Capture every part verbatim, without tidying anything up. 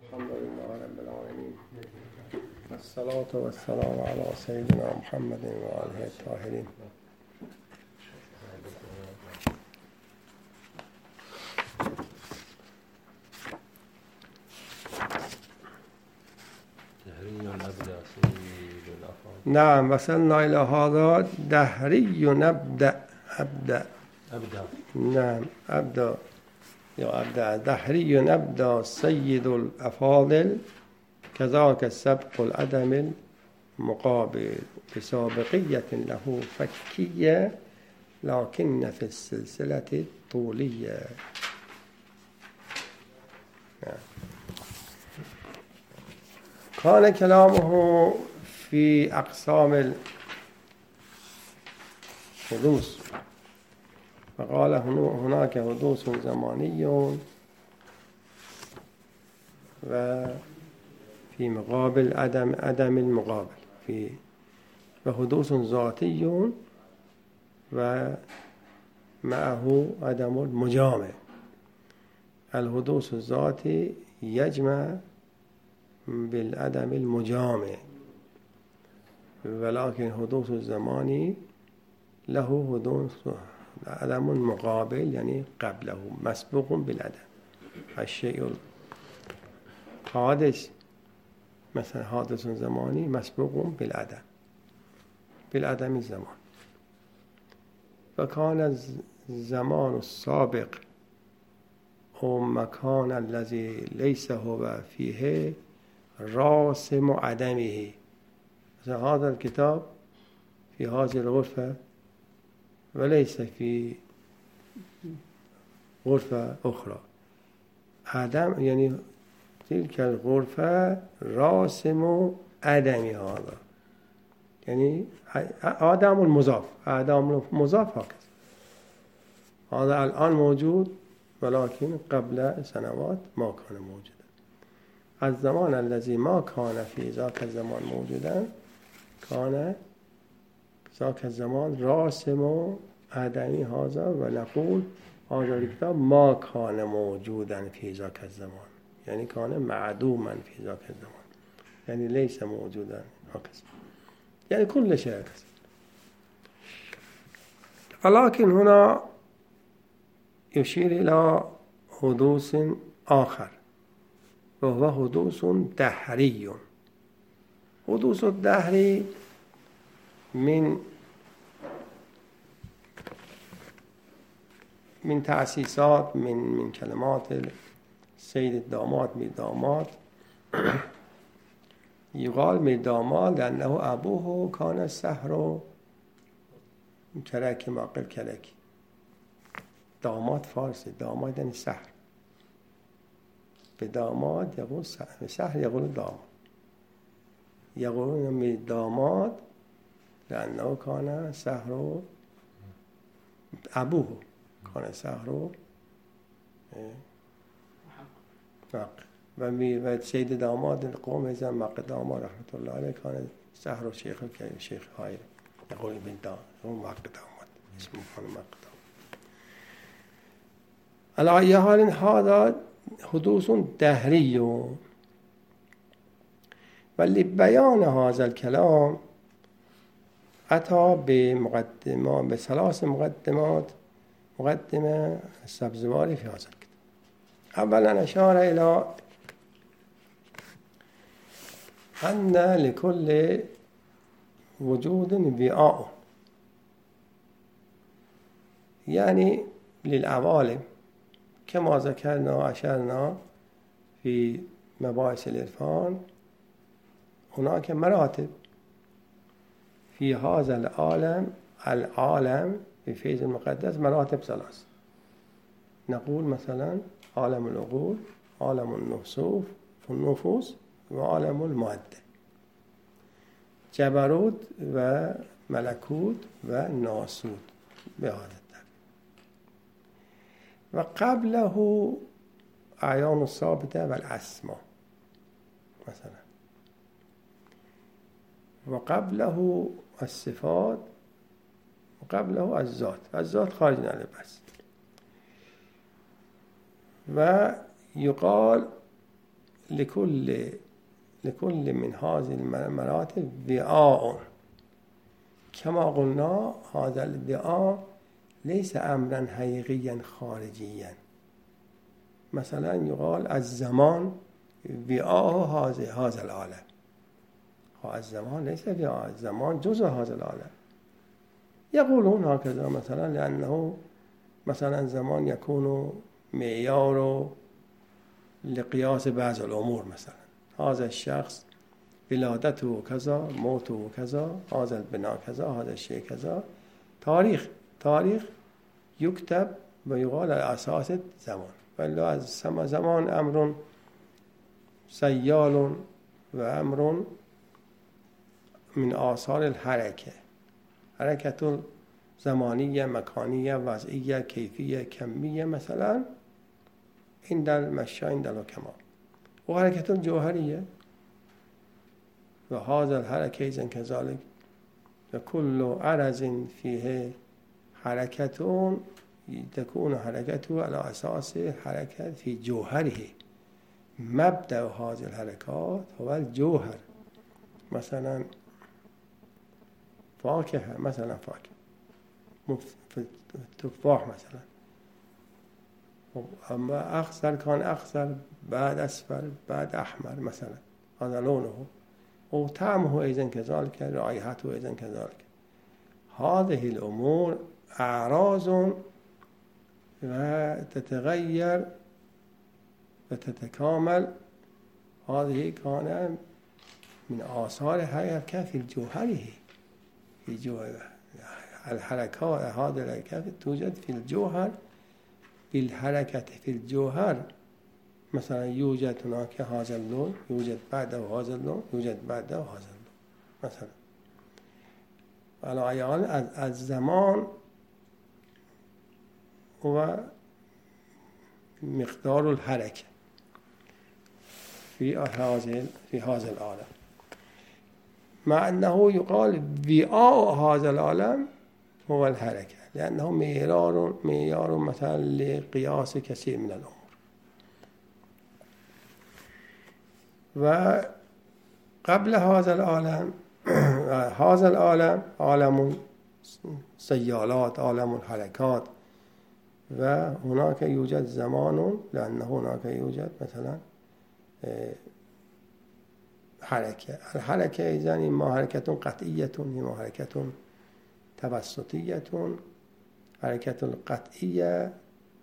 الحمد لله رب العالمين والصلاة والسلام على سيدنا محمد وآله الطاهرين. نعم وصلنا إلى هذا دهري نبدأ أبدأ أبدأ نعم أبدأ يا أبدأ دهري نبدأ سيد الأفاضل كذاك السبق العدم المقابل بسابقية له فكية لكن في السلسلة الطولية. كان كلامه في أقسام الحدوث فقال هناك حدوث زماني وفي مقابل عدم عدم المقابل في وحدوث ذاتي ومعه عدم المجامع. الحدوث الذاتي يجمع بالعدم المجامع ولكن حدوث الزماني له حدوث عدم مقابل يعني قبله مسبوق بالعدم. الشيء الحادث مثلا حادث زماني مسبوق بالعدم بالعدم الزمان. فكان الزمان السابق أو مكان الذي ليس هو فيه راسم عدمه. مثلا هذا الكتاب في هذه الغرفة وليس في غرفة أخرى. عدم يعني تلك الغرفة راسم عدم هذا يعني عدم المضاف عدم المضاف هكذا. هذا الآن موجود ولكن قبل سنوات ما كان موجودا. الزمان الذي ما كان في ذاك الزمان موجودا كان ذاك الزمان راسم عدمی هذا ونقول هذا الكتاب ما كان موجودا في ذاك الزمان يعني كان معدوما في ذاك الزمان يعني ليس موجودا هكذا يعني كل شيء هكذا. ولكن هنا يشير إلى حدوث آخر وهو حدوث دهري. حدوث الدهري من من تأسيسات من من كلمات السيد الداماد ميرداماد. يقال ميرداماد لأنه أبوه كان السحر كلكي ما قل كلكي. داماد فارسي داماد يعني سحر. بداماد يقول سحر سحر يقول داماد يقولون ميرداماد لأنه كان سحر أبوه كان سحر حق و سيد داماد القوم هذا مقدام رحمة الله عليه كان سحر شيخ الشيخ هاي يقول ابن دام هو مقدام اسمه كان مقدام. على أي حال هذا حدوث دهري ولبيان هذا الكلام أتى بمقدمة بثلاث مقدمات. مقدمة السبزواري في هذا الكتاب. أولا أشار إلى أن لكل وجود وعاء يعني للعوالم كما ذكرنا وأشرنا في مباحث العرفان هناك مراتب في هذا العالم. العالم في فيض المقدس مراتب ثلاث. نقول مثلا عالم العقول عالم النفوس النفوس وعالم المادة جبروت وملكوت وناسوت بهذا الترتيب. وقبله أعيان الثابتة والأسماء مثلا وقبله الصفات وقبله الذات. الذات خارج عن البحث. ويقال لكل لكل من هذه المراتب وعاء كما قلنا هذا الوعاء ليس أمرا حقيقيا خارجيا. مثلا يقال الزمان وعاء هذا هذا العالم. الزمان ليس وعاء، الزمان جزء هذا العالم. يقولون هكذا مثلا لأنه مثلا الزمان يكون معيار لقياس بعض الأمور. مثلا هذا الشخص ولادته كذا، موته كذا، هذا البناء كذا، هذا الشيء كذا. تاريخ تاريخ يكتب ويقال على أساس زمان، ولا زمان أمر سيال وأمر من آثار الحركة، حركة زمانية مكانية وضعية كيفية كمية مثلا عند المشاة عند الحكماء، وحركة جوهرية. وهذا الحركة إذن كذلك وكل عرض فيه حركة تكون حركته على أساس حركة في جوهره. مبدأ هذه الحركات هو الجوهر. مثلا فاكهة، مثلا فاكهة تفاح مثلا، أما أخضر كان أخضر بعد أصفر بعد أحمر مثلا، هذا لونه وطعمه أيضا كذلك، رائحته أيضا كذلك. هذه الأمور أعراض وتتغير وتتكامل. هذه كان من آثار حركة في جوهره، في جوهر الحركات. هذه الحركات توجد في الجوهر، بالحركة في الجوهر. مثلا يوجد هناك هذا اللون، يوجد بعده هذا اللون، يوجد بعده هذا اللون مثلا. على أيام الزمان هو مقدار الحركة في هذا في هذا العالم، مع أنه يقال وعاء هذا العالم هو الحركة، لأنه معيار معيار مثلا لقياس كثير من الأمور. وقبل هذا العالم هذا العالم عالم سيالات، عالم الحركات، وهناك يوجد زمان لأنه هناك يوجد مثلا حركة. الحركة إذن إما حركة قطعية إما حركة توسطية. حركة القطعية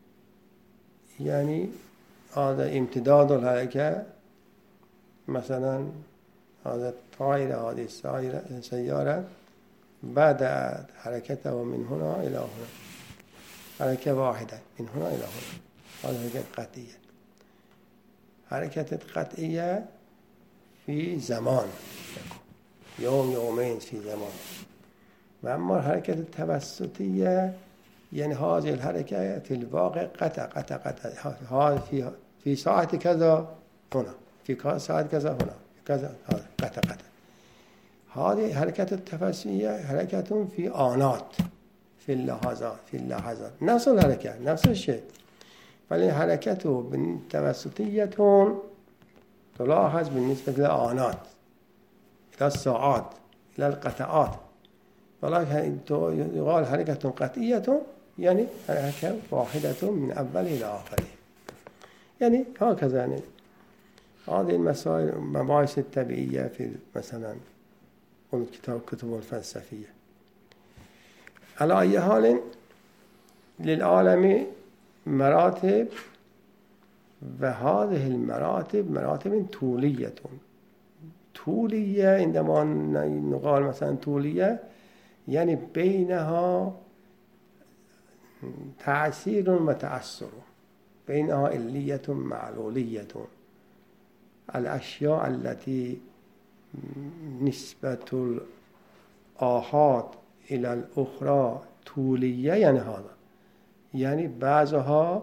يعني هذا امتداد الحركة، مثلا هذا الطائرة، هذه السيارة بدأت حركته من هنا إلى هنا، حركة واحدة من هنا إلى هنا، هذه حركة قطعية. حركة القطعية في زمان، يوم يومين في زمان. وأما الحركة التوسطية يعني هذه الحركة في الواقع قطع قطع قطع، هذا في في ساعة كذا هنا، في ساعة كذا هنا، كذا هذا قطع قطع. هذه حركة التوسطية حركة في آنات، في اللحظات، في اللحظات نفس الحركة نفس الشيء، ولی حركته التوسطية تلاحظ بالنسبة للآنات، إلى الساعات، إلى القطعات. ولكن يقال حركة قطعية يعني حركة واحدة من أول إلى آخر. يعني هكذا يعني هذه المسائل مباحث الطبيعية في مثلا الكتاب كتب الفلسفية. على أي حال للعالم مراتب، وهذه المراتب مراتب طولية. طولية عندما نقال مثلا طولية يعني بينها تأثير وتأثر، بينها علية معلولية. الأشياء التي نسبة الآحاد إلى الأخرى طولية يعني هذا، يعني بعضها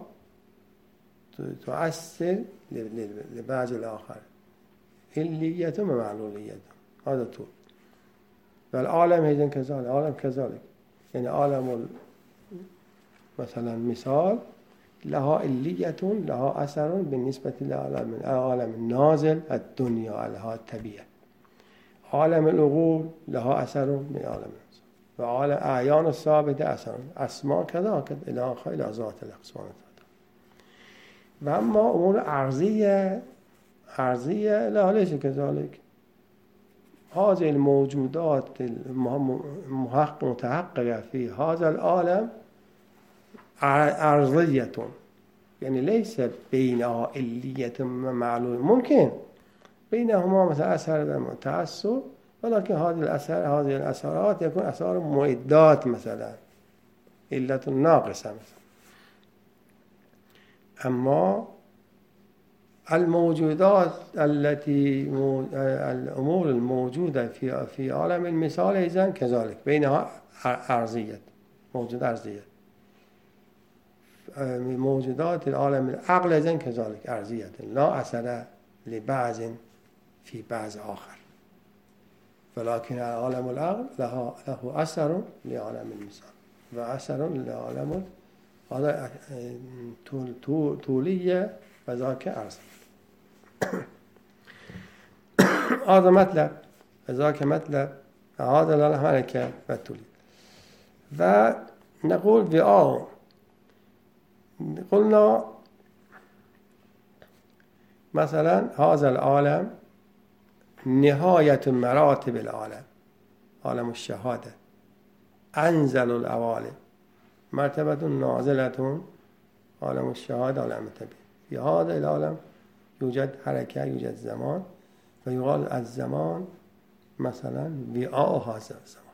تؤثر لبعض الآخر، علية ومعلولية، هذا طول. والعالم هيدن كذلك، العالم كذلك، يعني عالم مثلا مثال لها علیتون لها اثر بالنسبة لعالم العالم النازل الدنیا لها طبیعه. عالم العقول لها اثر من عالم و عالم اعیان ثابت اثر اسما کذا کذا الی آخر الی ذات الاقسام. و اما امور ارضیه ارضیه لا ليس كذلك. هذه الموجودات المحقق متحققة في هذا العالم ارضیه، يعني ليس بينها علية معلوم، ممكن بينهما مثلا اثر متعصب، ولكن هذه الاثر هذه الاثرات يكون اثار معدات مثلا علة ناقصة مثلا. اما الموجودات التي الامور الموجودة في في عالم المثال ايضا كذلك بينها ارضية، موجود ارضية. موجودات العالم العقل ايضا كذلك ارضية لا اثر لبعض في بعض آخر، ولكن عالم العقل له له اثر لعالم المثال و اثر لعالم هذا طولية و ذاك ارض. هذا مطلب ذاك مطلب هذا الحركة و طولية. و نقول بآه قلنا مثلا هذا العالم نهاية مراتب العالم، عالم الشهادة أنزل العوالم، مرتبة نازلة عالم الشهادة عالم الطبيعة. في هذا العالم يوجد حركة يوجد زمان، ويقال الزمان مثلا وعاء هذا الزمان.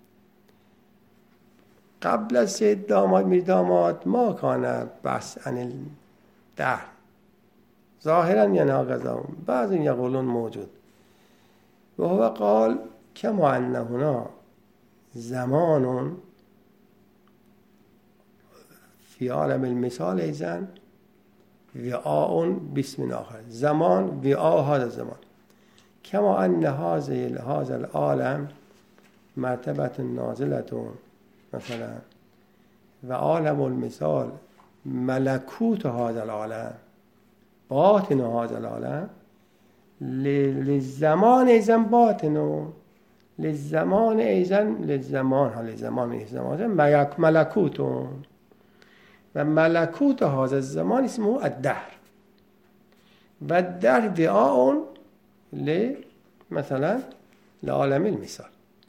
قبل از سید داماد میر داماد ما کان بحث عن الدهر ظاهرا يناقض بعض يقولون موجود، وهو قال كما أن هنا زمان في عالم المثال إذن وعاء باسم آخر، زمان وعاء هذا الزمان، كما أن هذا العالم مرتبة نازلة مثلا و عالم المثال ملکوت هذا العالم باطن هذا العالم للزمان ایزن باطن للزمان ایزن للزمان ها للزمان ایزن ملکوت و ملکوت هذا الزمان اسمه الدهر و الدهر وعاء مثلا لعالم المثال.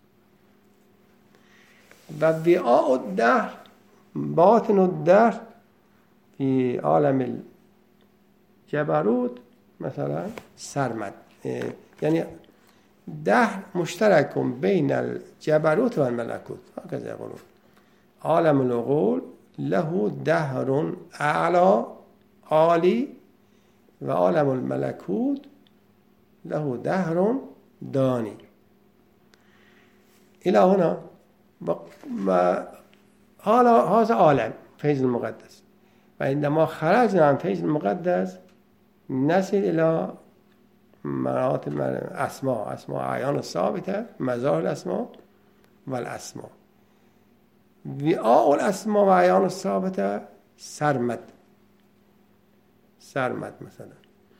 و وعاء الدهر باطن الدهر في عالم الجبروت مثلا سرمد، يعني دهر مشترك بين الجبروت والملكوت هكذا يقولون. عالم العقول له دهر اعلى عالی و عالم الملكوت له دهر دانی. الى هنا حالا هذا عالم فیض المقدس، و عندما خرجنا عن فیض المقدس نصل الى مراتب اسماء اسماء اعیان الثابته مظاهر الاسماء والاسماء. وعاء الاسماء و اعیان الثابته سرمد سرمد مثلا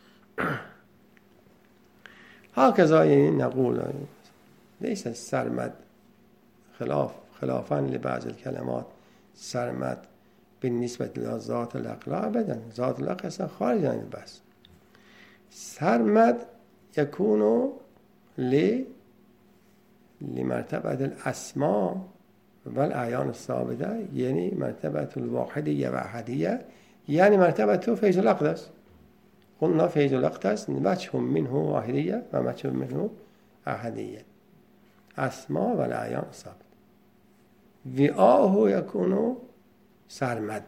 هكذا نقول ليس السرمد خلاف خلافا لبعض الكلمات سرمد بالنسبة لذات الأقلاع أبدا، ذات الأقلاع أصلا خارج عن البحث. سرمد يكون ل لمرتبة الأسماء والأعيان الثابتة، يعني مرتبة الواحدية وأحدية، يعني مرتبة فيض الأقدس. قلنا فيض الأقدس وجه منه واحدية ووجه منه أحدية، أسماء والأعيان الثابتة. وعاءه يكون سرمد،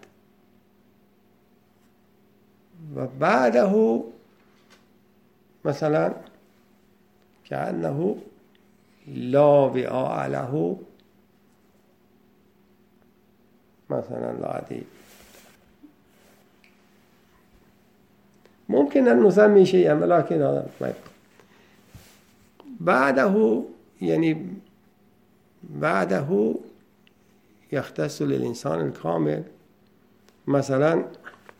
و بعده مثلا كأنه لا وعاء له مثلا العادي. ممكن أن نسمي شيئا ولكن هذا بعده، يعني بعده يختص للإنسان الكامل مثلا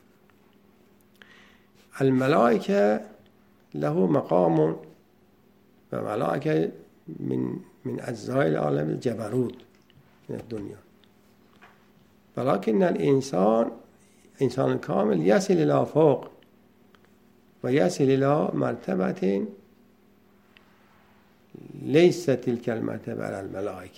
الملائكه له مقام و ملائکه من من اجزاء العالم الجبروت من الدنيا، ولكن الانسان انسان الكامل يصل الى فوق و يصل الى مرتبه ليس تلك المرتبه على الملائكه،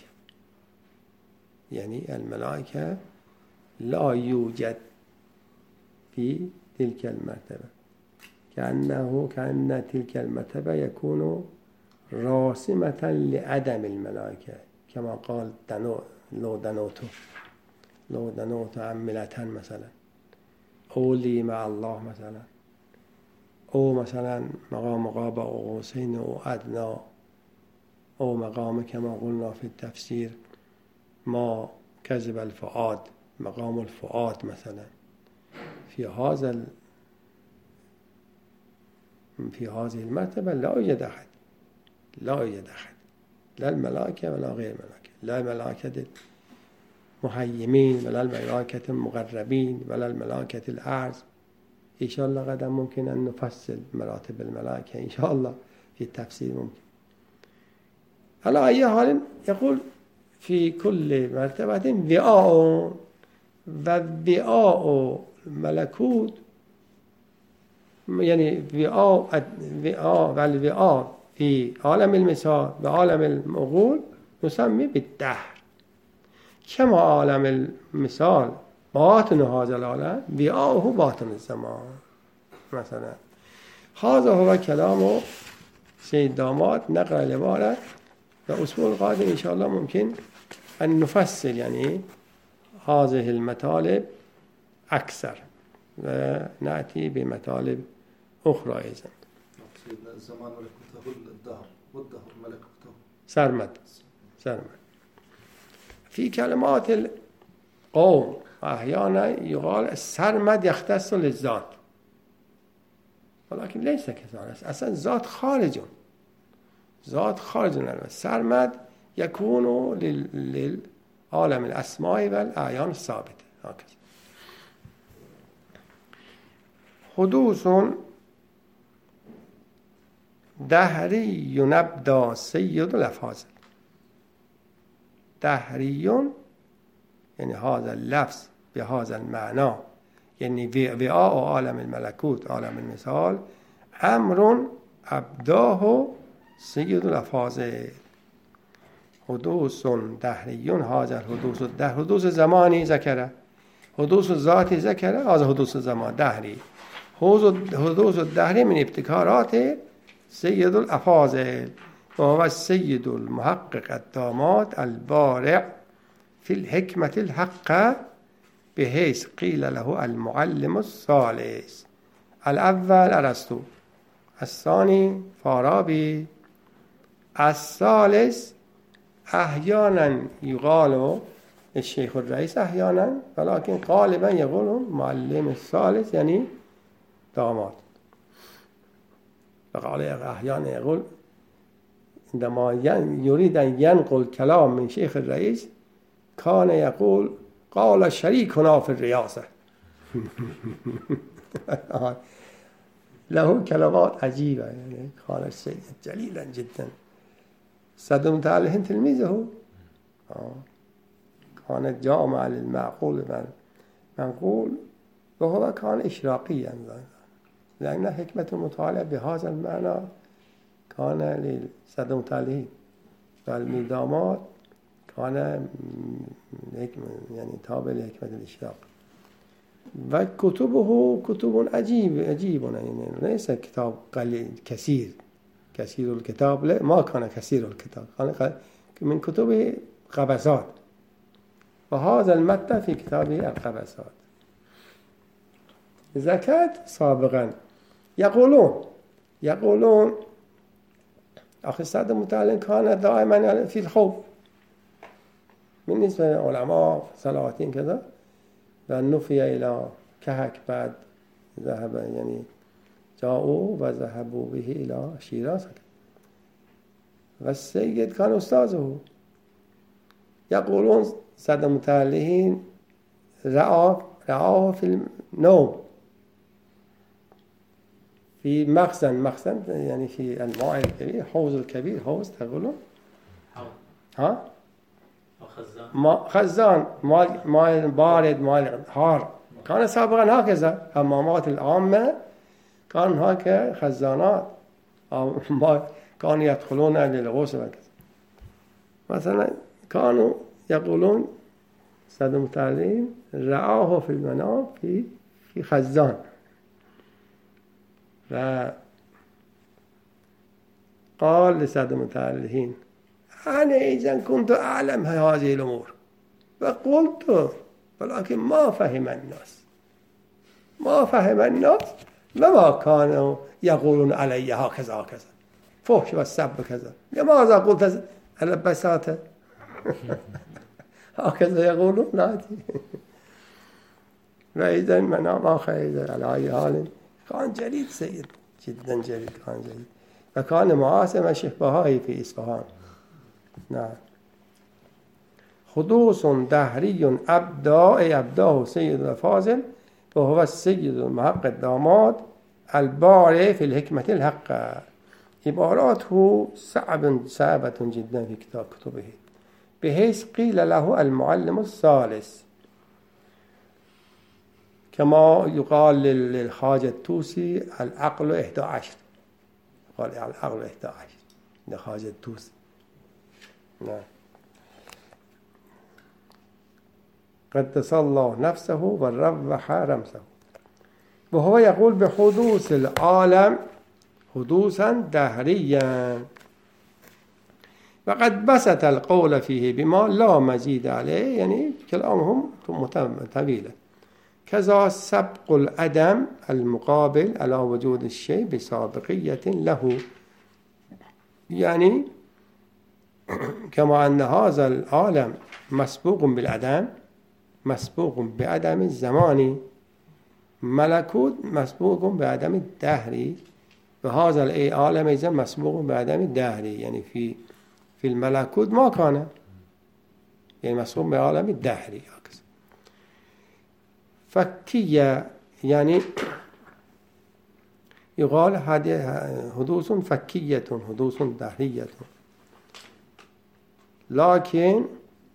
يعني الملائكه لا يوجد في تلك المرتبه، كأنه كأن تلك المرتبه يكون راسمة لعدم الملائكة، كما قال دنو لو دنوتو لو دنوتو عملتن مثلا، او لي مع الله مثلا، او مثلا مقام قاب قوسین او ادنا، او مقام كما قلنا في التفسير ما كذب الفؤاد، مقام الفؤاد مثلا. في هذا ال... في هذه المرتبة لا يوجد أحد، لا يوجد أحد، لا الملائكة ولا غير الملائكة، لا الملائكة المهيمين ولا الملائكة المقربين ولا الملائكة الأعز. إن شاء الله غدا ممكن أن نفصل مراتب الملائكة إن شاء الله في التفسير ممكن. على أي حال يقول في كل مرتبة وعاء، ووعاء ملكوت يعني وعاء وعاء والوعاء في عالم المثال وعالم المعقول نسمي بالدهر، كما عالم المثال باطن هذا العالم وعاءه باطن الزمان مثلا. هذا هو كلام سيد داماد نقرأ العبارة، والأسبوع القادم إن شاء الله ممكن أن نفصل يعني هذه المطالب أكثر ونأتي بمطالب أخرى أيضا. الزمان ملكوته الدهر والدهر ملكوته سرمد سرمد. في كلمات القوم أحيانا يقال السرمد يختص للذات، ولكن ليس كذلك، أصلا ذات خارج ذات خارج عن السرمد يكون للعالم الأسماء والأعيان الثابتة هكذا. حدوث دهری ينبدا سيد الأفاضل. دهری يعني هذا اللفظ بهذا المعنى، يعني وعاء عالم الملكوت عالم المثال أمر أبداه سيد الأفاضل. حدوث دهری هذا الحدوث الدهر حدوث زماني ذكره، حدوث ذاتي ذكره، هذا حدوث زمان دهری. حدوث الدهری من ابتكارات سيد الأفاضل، وهو السيد المحقق الداماد البارع في الحكمة الحقة، بحيث قيل له المعلم الثالث. الأول أرسطو، الثاني فارابي، الثالث أحيانا يقال الشيخ الرئيس أحيانا، ولكن غالبا يقولون معلم الثالث يعني داماد. أحيانا يقول عندما يريد أن ينقل كلام من شيخ الرئيس كان يقول قال شريكنا في الرئاسة. له كلمات عجيبة، يعني كان السيد جليلا جدا. صدم تعالى تلميذه كانت جامعة للمعقول والمنقول، وهو كان إشراقيا، لأن حكمة المطالعة بهذا المعنى كان لصدم تعالى، والمدامات كان يعني تابع لحكمة الإشراق. وكتبه كتب عجيب عجيب، يعني ليس كتاب قليل كثير كثير الكتاب، لا ما كان كثير الكتاب، كان من كتبه قبسات، وهذا المتن في كتابه القبسات. زكاة سابقا يقولون يقولون أخي السادة المتعلم كان دائما في الخوف بالنسبة للعلماء سلاطين كذا، فنفي إلى كهك بعد ذهب يعني جاءوا وذهبوا به إلى شيراز، والسيد كان أستاذه. يقولون سادة المتعلمين رأى رآه في النوم، في مخزن مخزن يعني في الماء الكبير حوض الكبير حوض تقولون ها خزان ما خزان ماء ماء بارد ماء حار كان سابقا هكذا حمامات العامة كان هكذا خزانات ما كانوا يدخلون للغسل وكذا مثلا كانوا يقولون سيد المتعلم رآه في المنام في في خزان و قال لسيد المتعلمين أنا إذا كنت أعلم هذه الأمور فقلت ولكن ما فهم الناس ما فهم الناس لما كانوا يقولون علي هكذا هكذا فحش والسب كذا لماذا قلت على بساطة هكذا يقولون نادي وإذا منام آخر على أي حال كان جليد سيد جدا جليد كان جليد وكان معاصم الشيخ في إصفهان نعم حدوث دهري أبداء أبداه سيد الفاضل وهو السيد المحق الداماد البارع في الحكمة الحق عباراته صعب صعبة جدا في كتاب كتبه بحيث قيل له المعلم الثالث كما يقال للخواجة الطوسي العقل إحدى عشر قال العقل إحدى عشر لخواجة الطوسي نعم قدس الله نفسه وروح رمسه وهو يقول بحدوث العالم حدوثا دهريا وقد بسط القول فيه بما لا مزيد عليه يعني كلامهم طويلة كذا سبق العدم المقابل على وجود الشيء بسابقية له يعني كما أن هذا العالم مسبوق بالعدم مسبوق بعدم الزمان ملكوت مسبوق بعدم الدهر وهذا العالم إذا مسبوق بعدم الدهر يعني في في الملكوت ما كان يعني مسبوق بعالم الدهر فكية يعني يقال هذه حدوث فكية حدوث دهرية لكن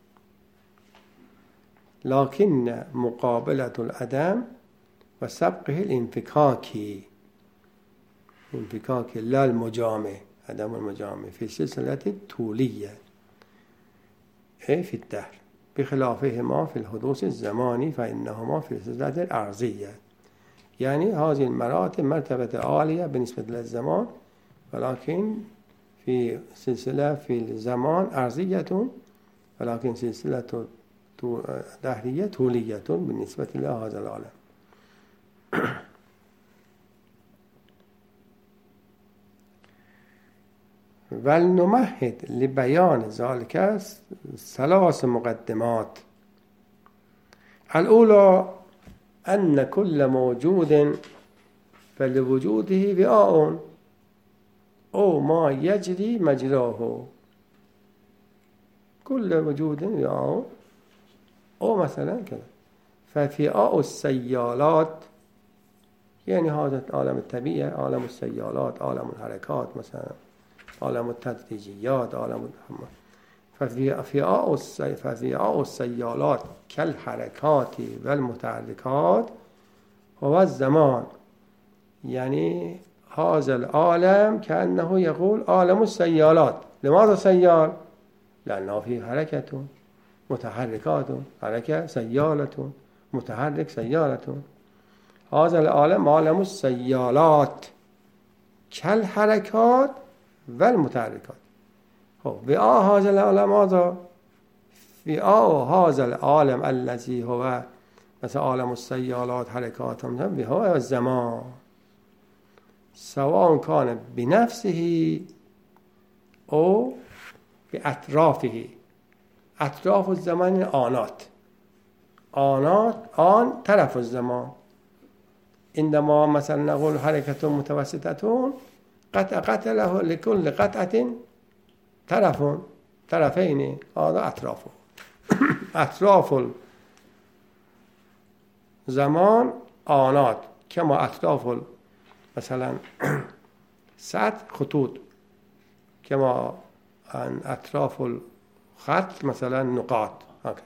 لكن مقابلة العدم وسبقه الانفكاكي انفكاكي لا المجامع عدم المجامع في سلسلة الطولية أي في الدهر بخلافهما في الحدوث الزماني فإنهما في السلسلة الأرضية يعني هذه المراتب مرتبة عالية بالنسبة للزمان ولكن في سلسلة في الزمان أرضية ولكن سلسلة دهرية طولية بالنسبة لهذا العالم ولنمهد لبيان ذلك ثلاث مقدمات الأولى أن كل موجود فلوجوده وعاء أو ما يجري مجراه كل وجود وعاء أو مثلا كذا ففئاء السيالات يعني هذا عالم الطبيعة عالم السيالات عالم الحركات مثلا عالم التدريجيات عالم ففئاء ففئاء السيالات كالحركات والمتحركات هو الزمان يعني هذا العالم كأنه يقول عالم السيالات لماذا سيال؟ لأنه فيه حركة متحركات حركة سيالة متحرك سيالة هذا العالم عالم السيالات كالحركات والمتحركات وعاء هذا العالم هذا وعاء هذا العالم الذي هو مثل عالم السيالات حركات وهو الزمان سواء كان بنفسه أو بأطرافه أطراف الزمان آنات آنات آن طرف الزمان عندما مثلا نقول حركة متوسطة قطع قطع له لكل قطعة طرف طرفين هذا أطرافه أطراف الزمان آنات كما أطراف مثلا سطح خطوط كما عن اطراف الخط مثلا نقاط هكذا.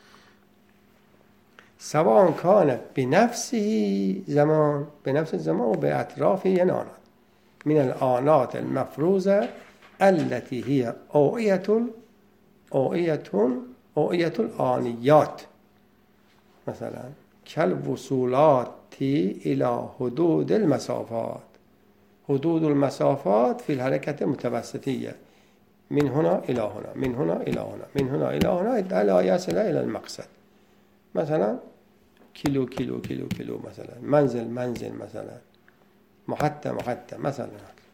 سواء كان بنفسه زمان بنفس الزمان و بأطرافه یعنی آنات من الآنات المفروضة التي هي أوعية أوعية أوعية الآنيات مثلا كالوصولات إلى حدود المسافات. حدود المسافات في الحركة المتوسطية من هنا إلى هنا من هنا إلى هنا من هنا إلى هنا لا يصل إلى المقصد. مثلا كيلو كيلو كيلو كيلو مثلا منزل منزل مثلا محطة محطة مثلا.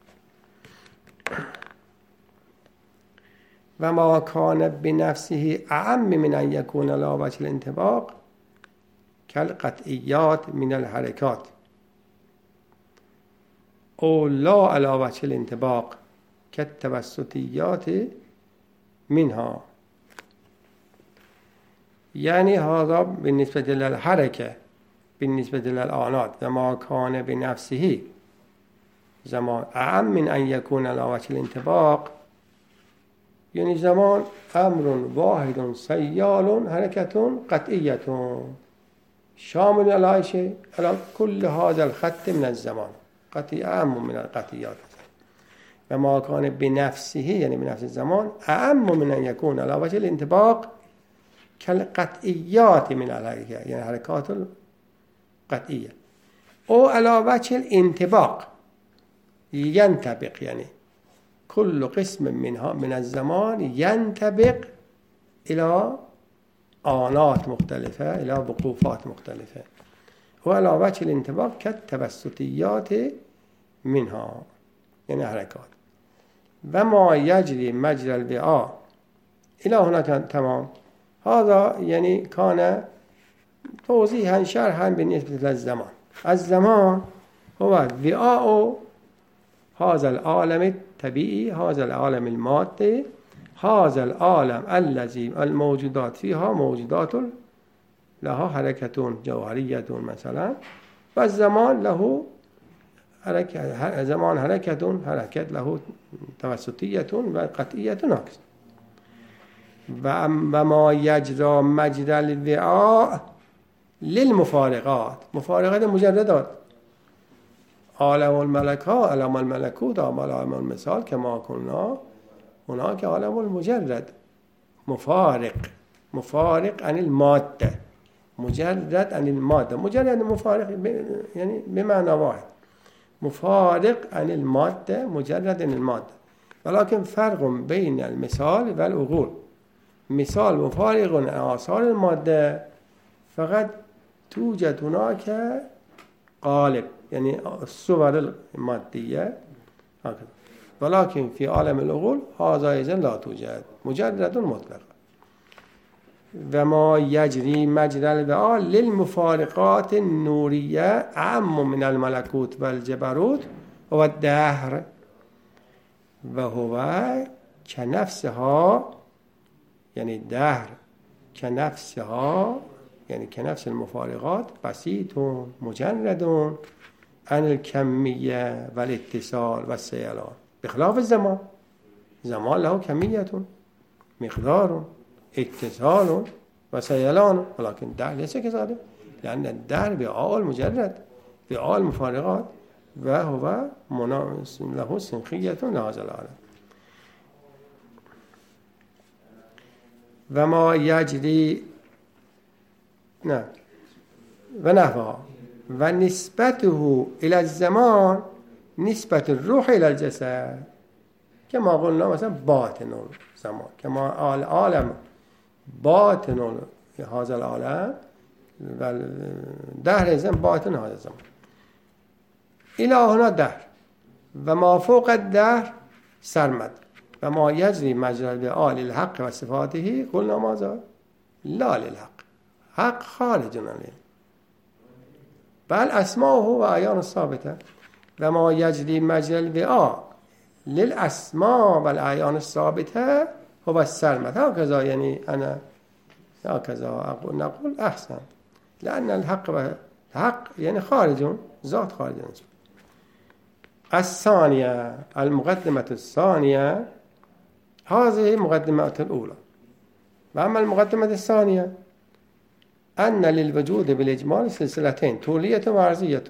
وما كان بنفسه أعم من أن يكون على وجه الانطباق كالقطعيات من الحركات أو لا على وجه الانطباق كالتوسطيات منها. يعني هذا بالنسبة للحركة بالنسبة للآنات. وما كان بنفسه زمان أعم من أن يكون على وجه الانطباق يعني زمان أمر واحد سيال حركة قطعية شامل على شيء على كل هذا الخط من الزمان قطعي أعم من القطعيات. وما كان بنفسه يعني بنفس الزمان أعم من أن يكون على وجه الانطباق كالقطعيات من الحركة يعني حركات القطعية أو على وجه الانطباق ينطبق يعني كل قسم منها من الزمان ينطبق إلى آنات مختلفة إلى وقوفات مختلفة وعلى وجه الانطباق كالتوسطيات منها يعني حركات. وما يجري مجرى الوعاء إلى هنا تمام. هذا يعني كان توضيحا شرحا بالنسبة للزمان. الزمان هو وعاء هذا العالم الطبيعي هذا العالم المادي هذا العالم الذي الموجودات فيها موجودات لها حركة جوهرية مثلا والزمان له حركة زمان حركة حركة له توسطية وقطعية هكذا. وما يجرى مجرى الوعاء للمفارقات مفارقات مجردات عالم الملكة عالم الملكوت عالم المثال كما قلنا هناك عالم المجرد مفارق مفارق عن المادة مجرد عن المادة مجرد مفارق يعني بمعنى واحد مفارق عن المادة مجرد عن المادة ولكن فرق بين المثال والعقول. مثال مفارق عن آثار المادة فقط توجد هناك قالب يعني الصور المادية هكذا ولكن في عالم العقول هذا أيضا لا توجد مجرد مطلق. وما يجري مجرى الوعاء للمفارقات النورية أعم من الملكوت والجبروت والدهر وهو كنفسها يعني الدهر كنفسها يعني كنفس المفارقات بسيط مجرد عن الكمية والاتصال والسيلان بخلاف الزمان. زمان له كمية مقدار اتصال وسيلان ولكن الدهر ليس كذلك لأن الدهر وعاء المجرد وعاء المفارقات وهو له سنخية لهذا العالم. وما يجري نه ونحوها ونسبته إلى الزمان نسبة الروح إلى الجسد كما قلنا مثلا باطن الزمان كما العالم باطن هذا العالم والدهر إذن باطن هذا الزمان إلى هنا دهر وما فوق الدهر سرمد. وما يجري مجرى الوعاء للحق وصفاته قلنا ماذا لا للحق حق خارج عنه بل أسماؤه وأعيان الثابتة. وما يجري مجرى الوعاء للأسماء والأعيان الثابتة هو السرمد. هكذا يعني أنا هكذا أقول نقول أحسن لأن الحق الحق يعني خارج ذات خارج الثانية المقدمة الثانية هذه مقدمة الأولى. وأما المقدمة الثانية أن للوجود بالإجمال سلسلتين طولية وعرضية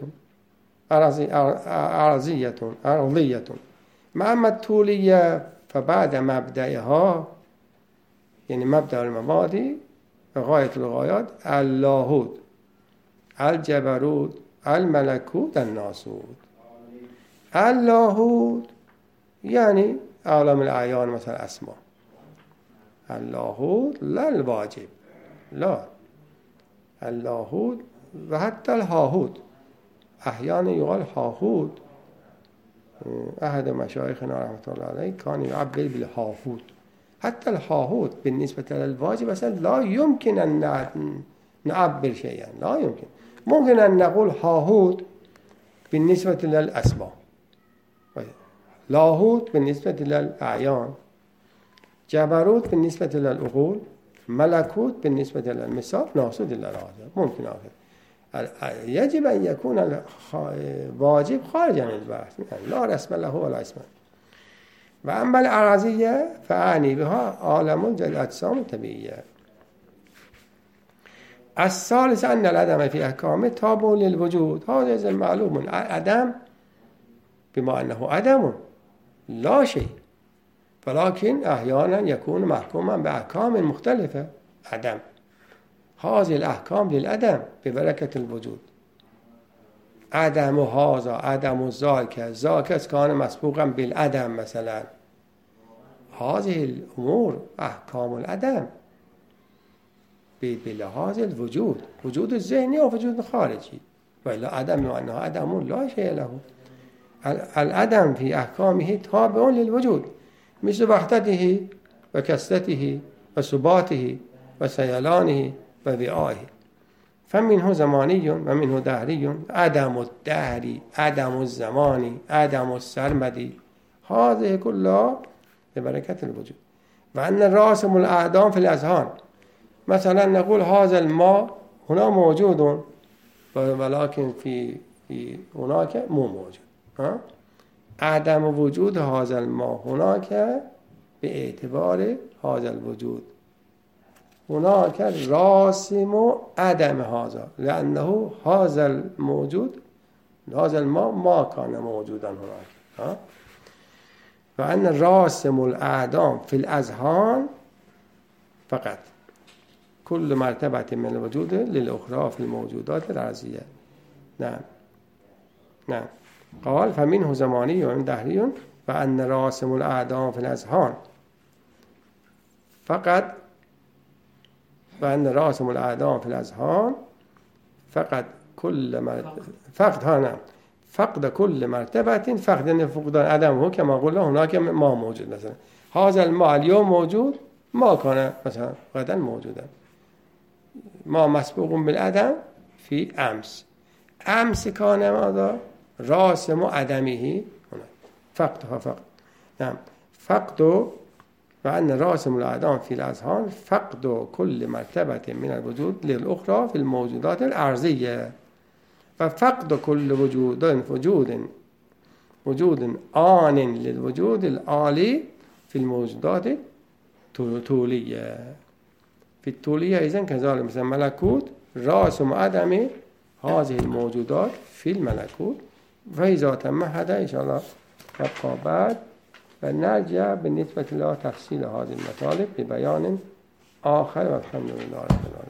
عرضية أرضية. أما الطولية فبعد مبدأها يعني مبدأ المبادئ غاية الغايات اللاهوت الجبروت الملكوت الناسوت. اللاهوت يعني عالم الأعيان مثل أسماء. اللاهوت لا الواجب، لا اللاهوت و حتى الهاهوت. أحيانا يقال هاهوت. أحد مشايخنا رحمة الله عليه كان يعبر بالهاهوت. حتى الهاهوت بالنسبة للواجب مثلا لا يمكن أن نعبر شيئا، لا يمكن. ممكن أن نقول هاهوت بالنسبة للأسماء، لاهوت بالنسبة للأعيان، جبروت بالنسبة للعقول، ملكوت بالنسبة للمثال، ناسوت للغاية. ممكن آخر يجب أن يكون الواجب خارج عن البحث، يعني لا رسم له ولا اسم. وأما الأراضية فأعني بها عالم الأجسام الطبيعية. الثالث أن العدم في أحكامه تابع للوجود. هذا معلوم. العدم بما أنه عدم لا شيء، ولكن أحيانا يكون محكوما بأحكام مختلفة. عدم هذه الأحكام للعدم ببركة الوجود. عدم هذا، عدم ذاك، ذاك كان مسبوقا بالعدم مثلا. هذه الأمور أحكام العدم بلحاظ الوجود، وجود الذهني ووجود الخارجي. وإلا عدم وأنه عدم لا شيء له. العدم في أحكامه تابع للوجود، مثل وحدته وكسرته وثباته وسيلانه وبقائه. فمنه زماني ومنه دهري. عدم الدهر، عدم الزمان، عدم السرمدي، هذه كلها ببركة الوجود. وأن الراسم الأعدام في الأذهان. مثلا نقول هذا الماء هنا موجود ولكن في في هناك مو موجود. ها؟ عدم وجود هذا الماء هناك باعتبار هذا الوجود. هناك راسم عدم هذا، لأنه هذا الموجود هذا الماء ما كان موجودا هناك. ها؟ وأن الراسم الأعدام في الأذهان فقط كل مرتبة من الوجود للأخرى في الموجودات الأرضية. نعم نعم. قال فمنه زماني ومن دهري. وأن راسم الأعدام في الأذهان فقط وأن راسم الأعدام في الأذهان فقط كل مرتبة فقط هنا فقد كل مرتبة فقد فقدان عدمه كما قلنا هناك ما موجود. مثلا هذا الماء اليوم موجود ما كان مثلا غدا موجودا. ما مسبوق بالعدم في أمس. أمس كان ماذا؟ راسم عدمه فقدها فقد. نعم. فقد وأن راسم الأعدام في الأذهان فقد كل مرتبة من الوجود للأخرى في الموجودات الأرضية. ففقد كل وجود وجود وجود آن للوجود العالي في الموجودات الطولية. في الطولية إذن كذلك مثل ملكوت راسم عدم هذه الموجودات في الملكوت. فإذا تم هذا إن شاء الله نبقى بعد ونرجع بالنسبة إلى تفصيل هذه المطالب ببيان آخر. والحمد لله رب العالمين.